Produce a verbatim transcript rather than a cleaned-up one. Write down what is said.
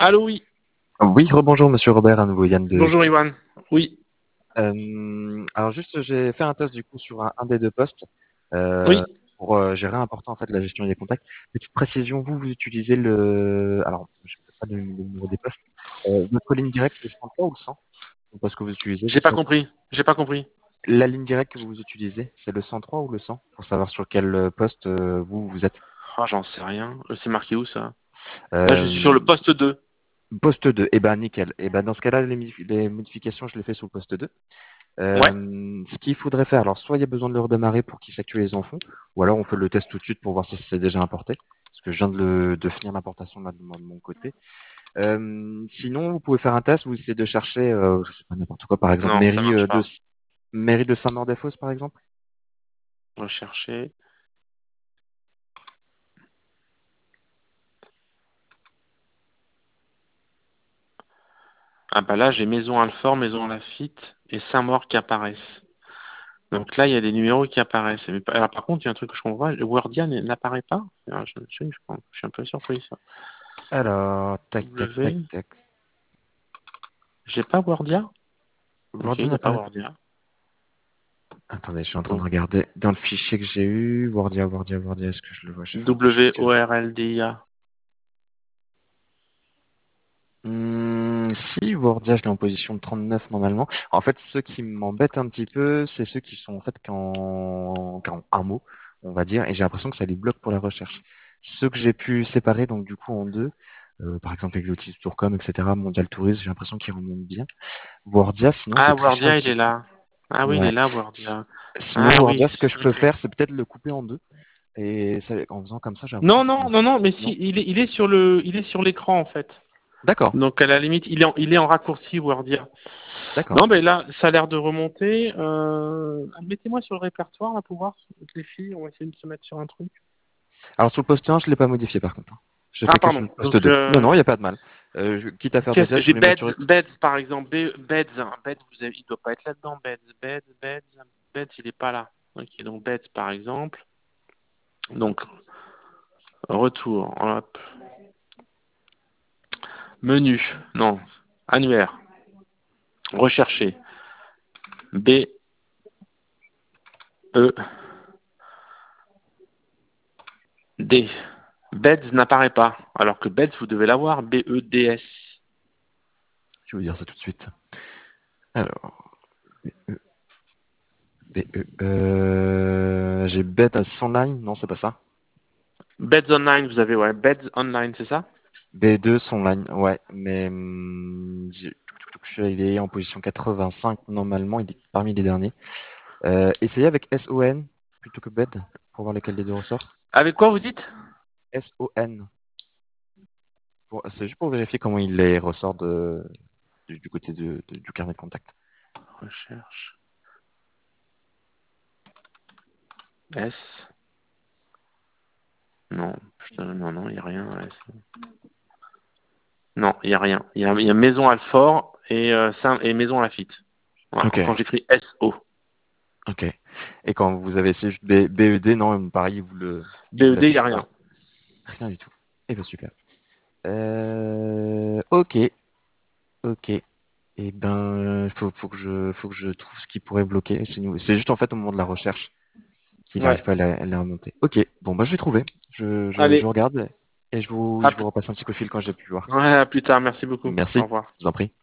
Allô, oui. Oui, rebonjour Monsieur Robert, à nouveau Yann de. Bonjour, Iwan. Oui. Euh, alors juste, j'ai fait un test du coup sur un, un des deux postes euh, Oui. pour euh, gérer important en fait la gestion des contacts. Petite précision, vous vous utilisez le, alors je sais pas le, le numéro des postes, euh, votre ligne directe c'est le cent trois ou le cent? Ou pas ce que vous utilisez vous J'ai pas sur compris. J'ai pas compris. la ligne directe que vous utilisez, c'est le cent trois ou le cent pour savoir sur quel poste euh, vous vous êtes. Ah, j'en sais rien. Euh, C'est marqué où, ça? Là, je suis sur Euh, le poste deux. Poste deux, et ben nickel. Et ben dans ce cas-là, les, modif- les modifications, je les fais sous le poste deux. Ouais. Euh, ce qu'il faudrait faire, alors soit il y a besoin de le redémarrer pour qu'il s'actualise en fond, ou alors on fait le test tout de suite pour voir si c'est déjà importé, parce que je viens de, le, de finir l'importation là de mon, de mon côté. Euh, sinon, vous pouvez faire un test, vous essayez de chercher, euh, je sais pas n'importe quoi, par exemple Non, ça mairie marche euh, de pas. mairie de Saint-Maur-des-Fosses, par exemple. Rechercher. Ah bah là, j'ai Maison Alfort, Maison Lafitte et Saint-Maur qui apparaissent. Donc là, il y a des numéros qui apparaissent. Mais, pas- alors, par contre, il y a un truc que je comprends pas. Le Wordia n- n'apparaît pas. Alors, je, je, je- je suis un peu surpris, ça. Alors, tac, tac, tac, W. tac. J'ai pas Wordia? Ok, Wordia il n'y a pas n'apparaît pas. Wordia. Attendez, je suis en train de Donc, regarder dans le fichier que j'ai eu. Wordia, Wordia, Wordia, est-ce que je le vois chez W Fichier. O R L D I A. Hmm, si, Wordia, je l'ai en position de trente-neuf normalement. En fait, ceux qui m'embêtent un petit peu, c'est ceux qui sont en fait qu'en qu'en un mot, on va dire, et j'ai l'impression que ça les bloque pour la recherche. Ceux que j'ai pu séparer, donc du coup en deux, euh, par exemple Exotis, Tourcom, et cetera, Mondial Tourisme, j'ai l'impression qu'ils remontent bien. Wordia, sinon, je Ah, vais tricher un Wordia, il petit est peu. là. Ah oui, il Ouais. est là, S- Wordia. Sinon, Ah Wordia, oui, ce que je peux ok. faire, c'est peut-être le couper en deux, et ça- en faisant comme ça, j'ai l'impression Non, que ça non, marche. non, non, mais Non? si, il est, il est sur le, il est sur l'écran en fait. D'accord, Donc à la limite, il est en, il est en raccourci Wordia. d'accord. Non, mais là, ça a l'air de remonter. Euh, mettez-moi sur le répertoire là pour voir les filles. On va essayer de se mettre sur un truc. Alors sur le poste un, je l'ai pas modifié par contre. Je Ah fais que sur pardon. le poste Donc deux. Non, non, il euh, n'y a pas de mal. Euh, je- quitte à faire des qu'est-ce- tests, je j'ai voulais m'assurer Beds, que... Beds par exemple. B- Beds, hein. Beds, vous avez, il doit pas être là-dedans. Beds, Beds, Beds, Beds, il est pas là. Ok, donc Beds par exemple. Donc retour. Hop. Menu. Non. Annuaire. Rechercher. B, E, D. Beds n'apparaît pas, alors que Beds, vous devez l'avoir. B, E, D, S. Je vais vous dire ça tout de suite. Alors, B E, euh, j'ai bête à cent line, non, c'est pas ça. Beds Online, vous avez, ouais. Beds Online, c'est ça? B deux, son line, ouais, mais hum, j'ai- il est en position quatre-vingt-cinq normalement, il est parmi les derniers. Euh, essayez avec S O N plutôt que bed pour voir lequel des deux ressort. Avec quoi vous dites? S O N, pour- c'est juste pour vérifier comment il les ressort de, du, du côté de- de- du carnet de contact. Recherche. S. Non, putain, non, non, il n'y a rien. S. Non, il n'y a rien. Il y a, il y a Maison Alfort et, euh, Saint- et Maison Lafitte. Voilà, Ok, quand j'écris S O. ok. Et quand vous avez essayé juste B- BED, non, pareil, il vous le, il vous B E D, il n'y a l'affiche pas. rien. Rien du tout. Eh ben super. Euh, ok, ok. Et ben, faut, faut que je, faut que je trouve ce qui pourrait bloquer. C'est nous- c'est juste en fait au moment de la recherche qu'il Ouais. n'arrive pas à la, à la remonter. Ok, bon bah je vais trouver. Je, je, je Allez, regarde et je vous, à je vous plus, repasse un petit coup de fil quand j'ai pu voir. ouais, à plus tard. Merci beaucoup. Au Merci, revoir. je vous en prie.